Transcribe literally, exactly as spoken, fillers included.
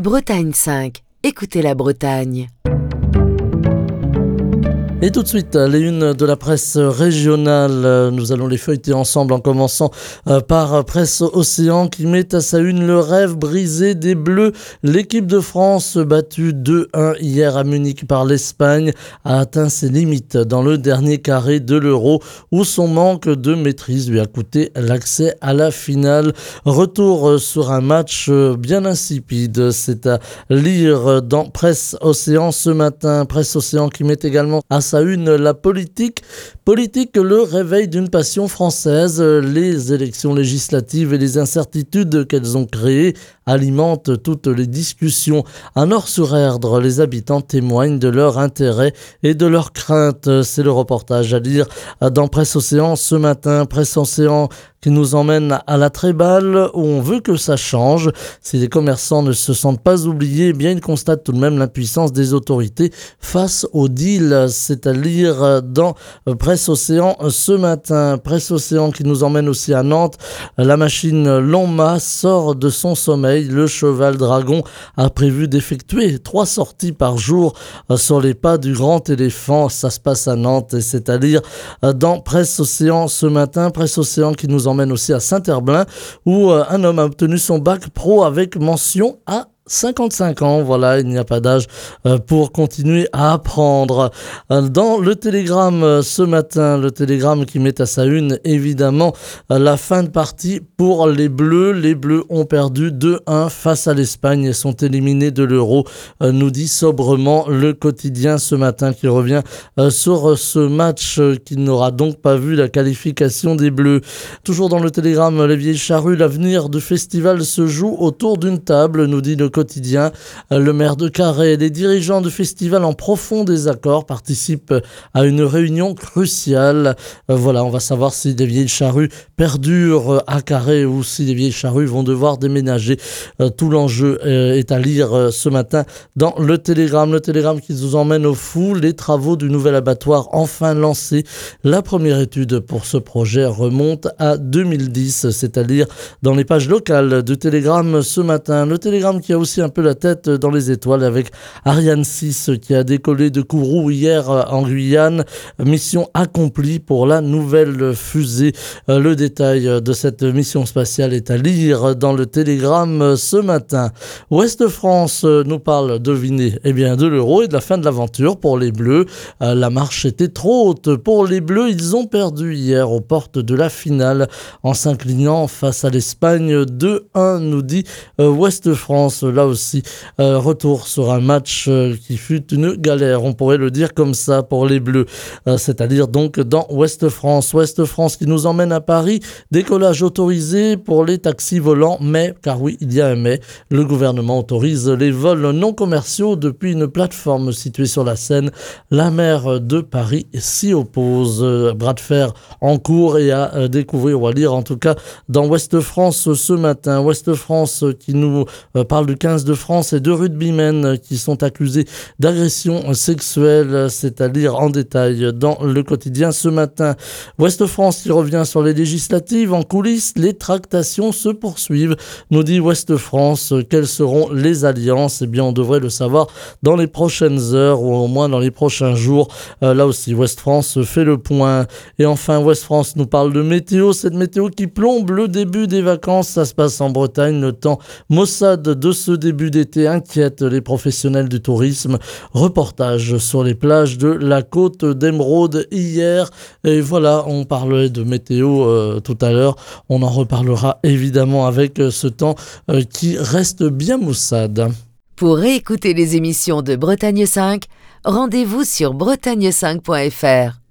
Bretagne cinq, écoutez la Bretagne. Et tout de suite, les unes de la presse régionale, nous allons les feuilleter ensemble en commençant par Presse Océan qui met à sa une le rêve brisé des Bleus. L'équipe de France, battue deux un hier à Munich par l'Espagne, a atteint ses limites dans le dernier carré de l'Euro où son manque de maîtrise lui a coûté l'accès à la finale. Retour sur un match bien insipide, c'est à lire dans Presse Océan ce matin. Presse Océan qui met également à sa une la politique. Politique, le réveil d'une passion française. Les élections législatives et les incertitudes qu'elles ont créées alimentent toutes les discussions. À Nord-sur-Erdre, les habitants témoignent de leur intérêt et de leurs craintes. C'est le reportage à lire dans Presse Océan ce matin. Presse Océan qui nous emmène à la Tréballe où on veut que ça change. Si les commerçants ne se sentent pas oubliés, eh bien ils constatent tout de même l'impuissance des autorités face au deal. C'est à lire dans Presse Océan ce matin. Presse Océan qui nous emmène aussi à Nantes. La machine Longmas sort de son sommeil. Le cheval dragon a prévu d'effectuer trois sorties par jour sur les pas du grand éléphant. Ça se passe à Nantes et c'est à lire dans Presse Océan ce matin. Presse Océan qui nous emmène aussi à Saint-Herblain où un homme a obtenu son bac pro avec mention à cinquante-cinq ans, voilà, il n'y a pas d'âge pour continuer à apprendre. Dans le Télégramme ce matin, le Télégramme qui met à sa une évidemment la fin de partie pour les Bleus. Les Bleus ont perdu deux un face à l'Espagne et sont éliminés de l'Euro, nous dit sobrement le quotidien ce matin qui revient sur ce match qui n'aura donc pas vu la qualification des Bleus. Toujours dans le Télégramme, les Vieilles Charrues, l'avenir du festival se joue autour d'une table, nous dit le quotidien. Le maire de Carhaix et les dirigeants du festival en profond désaccord participent à une réunion cruciale. Voilà, on va savoir si les Vieilles Charrues perdurent à Carhaix ou si les Vieilles Charrues vont devoir déménager. Tout l'enjeu est à lire ce matin dans le Télégramme. Le Télégramme qui nous emmène au fou. Les travaux du nouvel abattoir enfin lancés. La première étude pour ce projet remonte à deux mille dix. C'est à lire dans les pages locales du Télégramme ce matin. Le Télégramme qui a aussi un peu la tête dans les étoiles avec Ariane six qui a décollé de Kourou hier en Guyane. Mission accomplie pour la nouvelle fusée. Le détail de cette mission spatiale est à lire dans le Télégramme ce matin. Ouest France nous parle, devinez, eh bien de l'Euro et de la fin de l'aventure pour les Bleus. La marche était trop haute pour les Bleus. Ils ont perdu hier aux portes de la finale en s'inclinant face à l'Espagne deux un, nous dit Ouest France. Là aussi, euh, retour sur un match euh, qui fut une galère, on pourrait le dire comme ça pour les Bleus. Euh, c'est-à-dire donc dans Ouest France. Ouest France qui nous emmène à Paris. Décollage autorisé pour les taxis volants, mais, car oui, il y a un mais, le gouvernement autorise les vols non commerciaux depuis une plateforme située sur la Seine. La maire de Paris s'y oppose. Euh, bras de fer en cours et à euh, découvrir ou à lire en tout cas dans Ouest France ce matin. Ouest France qui nous euh, parle du quinze de France et deux rugbymen qui sont accusés d'agression sexuelle. C'est à lire en détail dans le quotidien ce matin. Ouest France qui revient sur les législatives. En coulisses, les tractations se poursuivent. Nous dit Ouest France. Quelles seront les alliances? Eh bien, on devrait le savoir dans les prochaines heures ou au moins dans les prochains jours. Euh, là aussi, Ouest France fait le point. Et enfin, Ouest France nous parle de météo. Cette météo qui plombe le début des vacances. Ça se passe en Bretagne. Le temps maussade de ce début d'été inquiète les professionnels du tourisme. Reportage sur les plages de la côte d'Émeraude hier. Et voilà, on parlait de météo euh, tout à l'heure. On en reparlera évidemment avec euh, ce temps euh, qui reste bien maussade. Pour réécouter les émissions de Bretagne cinq, rendez-vous sur bretagne cinq point f r.